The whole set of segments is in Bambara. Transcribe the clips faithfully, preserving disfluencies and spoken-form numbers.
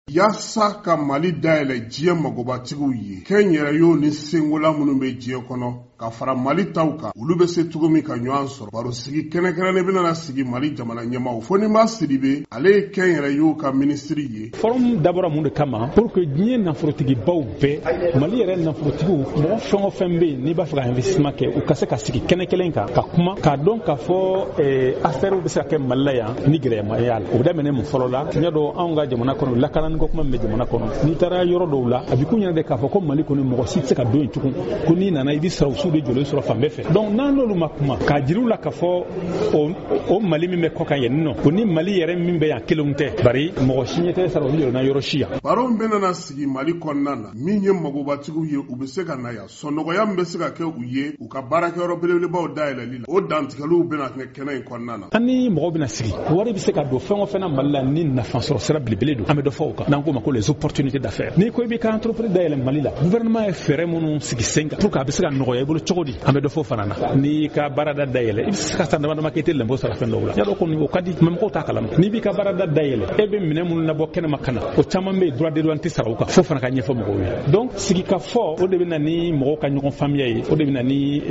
Yasa ka Mali dayɛlɛ diɲɛ magobatigiw ye kɛn yɛrɛ y'o ni sengola minnu bɛ diɲɛ kɔnɔ ka fara Mali taw kan olu bɛ se cogo min ka ɲɔgɔn sɔrɔ baro sigi kɛnɛkɛnɛlen bɛna sigi Mali jamana ɲɛmaw fo ni ma Sidibe ale ye kɛn yɛrɛ y'o ka ministre ye. Forum dabɔra mun de kama pour que diɲɛ nafolotigibaw bɛɛ Mali yɛrɛ nafolotigiw mɔgɔ fɛn o fɛn bɛ yen n'i b'a fɛ ka investissement kɛ u ka se ka sigi kɛnɛ kelen kan ka kuma k'a dɔn k'a fɔ affaire bɛ se ka kɛ Mali la yan ni gɛlɛyamaya la o daminɛ mun fɔlɔ la ɲɛ dɔn anw ka jamana kɔnɔ lakanani ko kuma min bɛ jamana kɔnɔ n'i taara yɔrɔ dɔw la a bɛ kun ɲɛna de k'a fɔ ko Mali kɔni mɔgɔ si tɛ se ka don yen tugun ko n'i nana i bɛ sɔrɔ de jɔlen sɔrɔ fan bɛɛ fɛ donc n'an n'olu ma kuma k'a jiriw la k'a fɔ o Mali min bɛ kɔ kan yan nɔ o ni Mali yɛrɛ min bɛ yan kelenw tɛ bari mɔgɔ si ɲɛ tɛ sara olu yɛrɛ na yɔrɔ si yan. Baro bɛ nana sigi Mali kɔnɔna na min ye magobatigiw ye u bɛ se ka na yan sɔnɔgɔya min bɛ se ka kɛ u ye u ka baarakɛyɔrɔ belebelebaw dayɛlɛli la o dantigɛliw bɛna kɛ kɛnɛ in kɔnɔna na. An ni mɔgɔw bɛna sigi wari bɛ se ka don fɛn o fɛn na Mali la ni nafa sɔrɔ sira belebele don an bɛ dɔ fɔ o kan n'an k'o ma ko les opportunités d'affaires n'i ko i b'i ka entreprise dayɛlɛ Mali la gouvernement ye fɛɛrɛ minnu sigi sen kan pour que a bɛ se ka nɔgɔya i bolo cogo di an bɛ dɔ fɔ fana na n'i ka baarada dayɛlɛ i bɛ se ka san dama dama kɛ i tɛ lɛnpo sara fɛn dɔw la yadɔ kɔni o ka di mɛ mɔgɔw t'a kalama n'i b'i ka baarada dayɛlɛ e bɛ minɛn minnu labɔ kɛnɛma ka na o caman bɛ yen droit de douane tɛ sara o kan fo fana ka ɲɛfɔ mɔgɔw ye donc sigi ka fɔ o de bɛ na ni mɔgɔw ka ɲɔgɔn faamuya ye o de bɛ na ni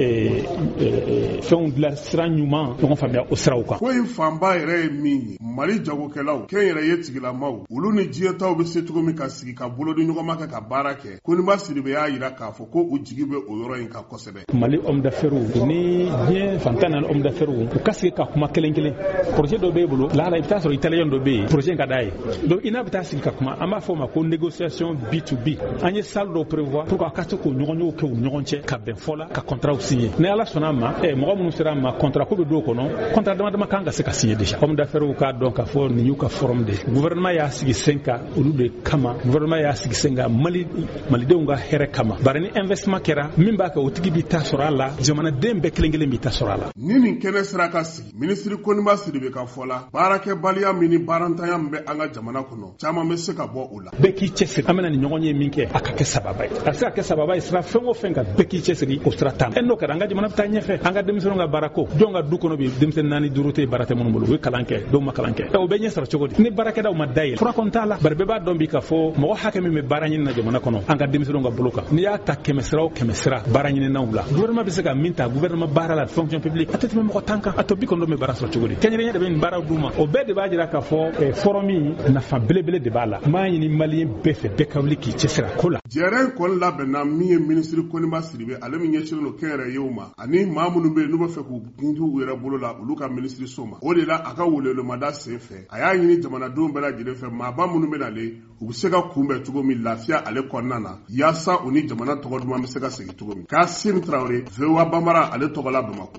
fɛnw dilan sira ɲuman ɲɔgɔn faamuya o siraw kan. ko in fanba yɛrɛ ye min ye Mali jagokɛlaw kɛn yɛrɛ ye tigilamaw olu ni diɲɛ taw bɛ se cogo min ka sigi ka bolo di ɲɔgɔn ma kɛ ka baara kɛ ko ni ma Sidibe y'a jira k'a fɔ ko u jigi bɛ o yɔrɔ in kan kosɛbɛ. Mali homme d'affaires ni diɲɛ fantan naani homme d'affaires u ka sigi ka kuma kelen kelen projet dɔ b'e bolo lahala i bɛ taa sɔrɔ italien dɔ bɛ yen projet ka d'a ye donc i n'a bɛ taa sigi ka kuma an b'a fɔ o ma ko négociation B to B an ye salle dɔ prévoir pour que a ka se k'o ɲɔgɔnyew kɛ u ɲɔgɔn cɛ ka bɛn fɔ la ka contrat signer ni Ala sɔnna a ma ɛ mɔgɔ minnu sera a ma contrat ko bɛ don o kɔnɔ contrat dama dama kan ka se ka signer déjà homme d'affaires k'a dɔn k'a fɔ nin y'u ka forum de gouvernement y'a sigi sen kan olu de kama gouvernement y'a sigi sen kan Mali malidenw ka hɛrɛ kama bari ni investissement kɛra min b'a kɛ o tigi b'i ta sɔrɔ a la jamanaden bɛɛ kelen kelen b'i ta sɔrɔ a la. ni nin kɛnɛ sera ka sigi ministre Koniba Sidibe ka fɔ la baarakɛbaliya min ni baarantanya min bɛ an ka jamana kɔnɔ caman bɛ se ka bɔ o la. Bɛɛ k'i cɛsiri an bɛna nin ɲɔgɔn ye min kɛ a ka kɛ sababa ye a bɛ se ka kɛ sababa ye sira fɛn o fɛn kan bɛɛ k'i cɛsiri o sira tan ɛ n'o kɛra an ka jamana bɛ taa ɲɛfɛ an ka denmisɛnninw ka baara ko jɔn ka du kɔnɔ bi denmisɛnnin naani duuru tɛ baara tɛ minnu bolo u ye kalan kɛ dɔw ma kalan kɛ ɛ o bɛ ɲɛ sɔrɔ cogo di ni baarakɛdaw ma dayɛlɛ fura kɔni t'a la bari bɛɛ b'a dɔn bi k'a fɔ mɔgɔ hakɛ min bɛ baara ɲini na jamana kɔnɔ an ka denmisɛnninw ka bolo kan n'i y'a ta kɛmɛ sira o kɛmɛ sira baara ɲininaw la gouvernement bɛ se ka min ta gouvernement baara la fonction publique a tɛ tɛmɛ mɔgɔ tan kan a tɔ bi kɔnɔntɔn bɛ baara sɔrɔ cogo di kɛnyɛrɛnya de bɛ nin baaraw d'u ma o bɛɛ de b'a jira k'a fɔ forum in nafa belebele de b'a la n b'a ɲini maliyɛn bɛɛ fɛ bɛɛ ka wuli k'i cɛsiri a ko la. jɛrɛ in kɔni labɛnna min ye ministre Koniba Sidibe ale min ɲɛsinnen don kɛnyɛrɛyew ma ani maa minnu bɛ yen n'u bɛ fɛ k'u gintu u yɛrɛ bolo la olu ka ministre so ma o de la a ka welewelema sen fɛ a y'a ɲini jamanadenw bɛɛ lajɛlen fɛ maaba minnu bɛ nalen u bɛ se ka kunbɛn cogo min lafiya ale kɔnɔna na yaasa u ni jamana tɔgɔ duman bɛ se ka segin cogo min. Kassim Traoré V O A Bambara ale tɔgɔ la Bamakɔ.